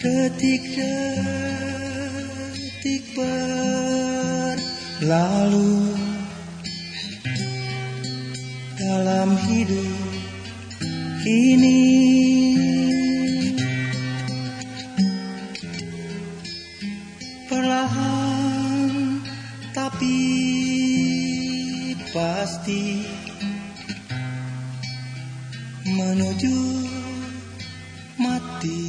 Detik-detik berlalu dalam hidup ini, perlahan tapi pasti menuju mati.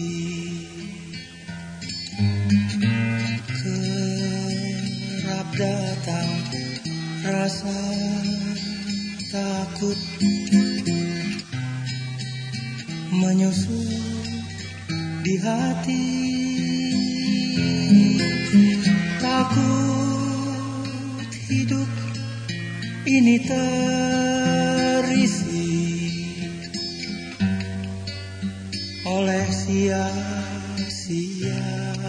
Kerap datang rasa takut menyusup di hati. Takut hidup ini terisi oleh sia-sia.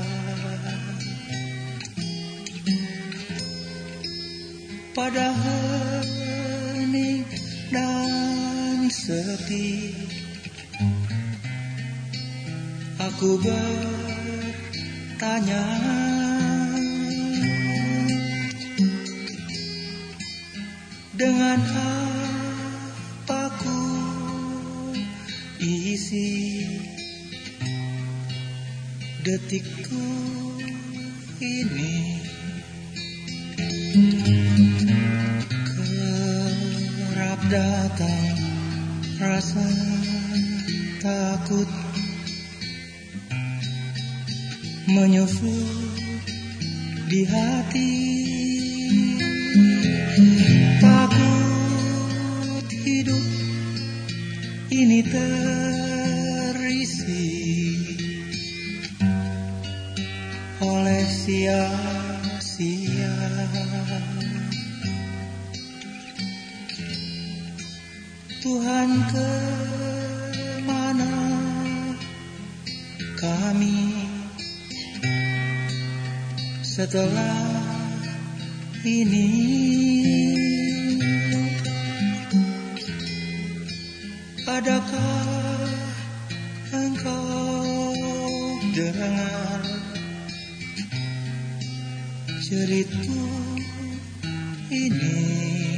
Pada hening dan sepi, aku bertanya, dengan apa ku isi detikku ini. Kerap datang rasa takut menyusup di hati. Takut hidup ini terisi oleh sia-sia. Tuhan, kemana kami setelah ini? Adakah engkau dengar cerita ini?